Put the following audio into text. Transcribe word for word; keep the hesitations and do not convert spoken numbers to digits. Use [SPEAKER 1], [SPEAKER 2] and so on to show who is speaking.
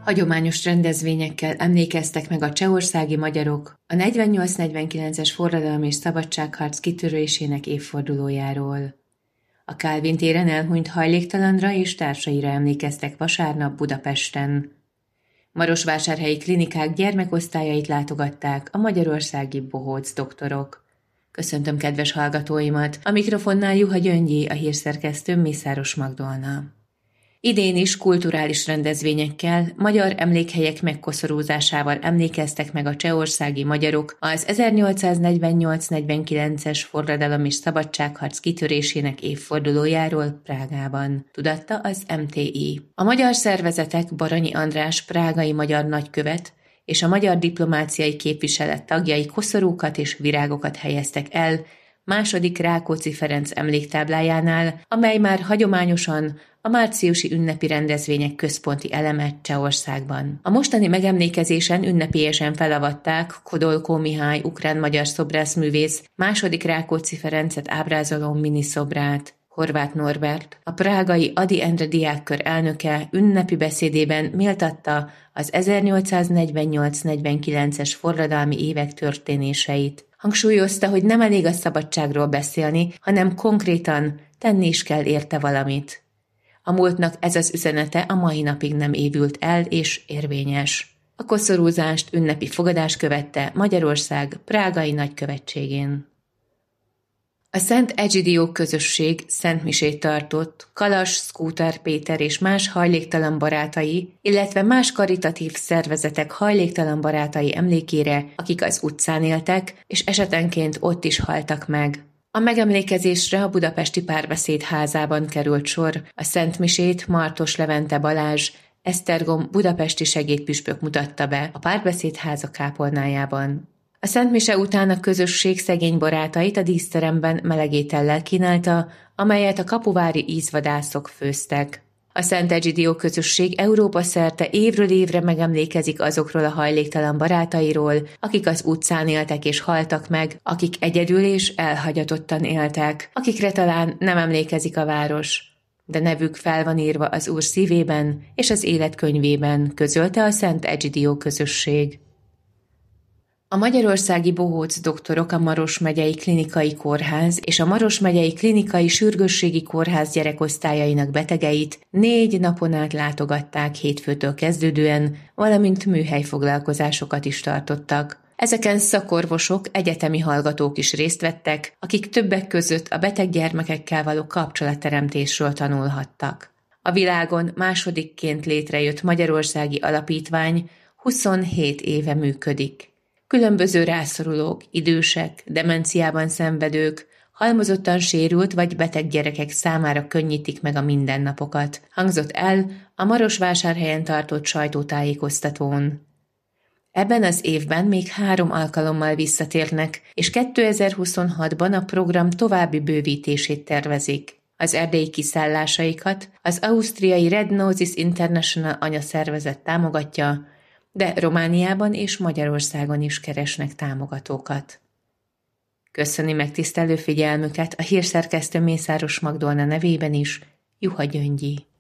[SPEAKER 1] Hagyományos rendezvényekkel emlékeztek meg a csehországi magyarok a negyvennyolc negyvenkilences forradalom és szabadságharc kitörésének évfordulójáról. A Kálvin téren elhunyt hajléktalanra és társaira emlékeztek vasárnap Budapesten. Marosvásárhelyi klinikák gyermekosztályait látogatták a magyarországi bohóc doktorok. Köszöntöm kedves hallgatóimat, a mikrofonnál Juha Gyöngyi, a hírszerkesztőm Mészáros Magdolna. Idén is kulturális rendezvényekkel, magyar emlékhelyek megkoszorúzásával emlékeztek meg a csehországi magyarok az ezernyolcszáznegyvennyolc negyvenkilences forradalom és szabadságharc kitörésének évfordulójáról Prágában, tudatta az em té i. A magyar szervezetek Baranyi András prágai magyar nagykövet és a magyar diplomáciai képviselet tagjai koszorúkat és virágokat helyeztek el második Rákóczi Ferenc emléktáblájánál, amely már hagyományosan a márciusi ünnepi rendezvények központi eleme Csehországban. A mostani megemlékezésen ünnepélyesen felavatták Kodolkó Mihály ukrán-magyar szobrászművész második Rákóczi Ferencet ábrázoló miniszobrát. Horváth Norbert, a prágai Ady Endre diákkör elnöke ünnepi beszédében méltatta az ezernyolcszáznegyvennyolc negyvenkilences forradalmi évek történéseit. Hangsúlyozta, hogy nem elég a szabadságról beszélni, hanem konkrétan tenni is kell érte valamit. A múltnak ez az üzenete a mai napig nem évült el és érvényes. A koszorúzást ünnepi fogadás követte Magyarország prágai nagykövetségén. A Szent Egidió közösség szentmisét tartott Kalas, Skútar Péter és más hajléktalan barátai, illetve más karitatív szervezetek hajléktalan barátai emlékére, akik az utcán éltek, és esetenként ott is haltak meg. A megemlékezésre a budapesti Párbeszéd házában került sor, a szentmisét Martos Levente Balázs, Esztergom budapesti segédpüspök mutatta be a Párbeszéd háza kápolnájában. A szentmise után a közösség szegény barátait a díszteremben melegétellel kínálta, amelyet a kapuvári ízvadászok főztek. A Szent Egidió közösség Európa szerte évről évre megemlékezik azokról a hajléktalan barátairól, akik az utcán éltek és haltak meg, akik egyedül és elhagyatottan éltek, akikre talán nem emlékezik a város, de nevük fel van írva az Úr szívében és az életkönyvében, közölte a Szent Egidió közösség. A magyarországi bohóc doktorok a Maros megyei klinikai kórház és a Maros megyei klinikai sürgősségi kórház gyerekosztályainak betegeit négy napon át látogatták hétfőtől kezdődően, valamint műhelyfoglalkozásokat is tartottak. Ezeken szakorvosok, egyetemi hallgatók is részt vettek, akik többek között a beteg gyermekekkel való kapcsolatteremtésről tanulhattak. A világon másodikként létrejött magyarországi alapítvány huszonhét éve működik. Különböző rászorulók, idősek, demenciában szenvedők, halmozottan sérült vagy beteg gyerekek számára könnyítik meg a mindennapokat, hangzott el a Marosvásárhelyen tartott sajtótájékoztatón. Ebben az évben még három alkalommal visszatérnek, és kétezer-huszonhatban a program további bővítését tervezik. Az erdélyi kiszállásaikat az ausztriai Red Noses International anyaszervezet támogatja, de Romániában és Magyarországon is keresnek támogatókat. Köszöni megtisztelő figyelmüket a hírszerkesztő Mészáros Magdolna nevében is, Juha Gyöngyi.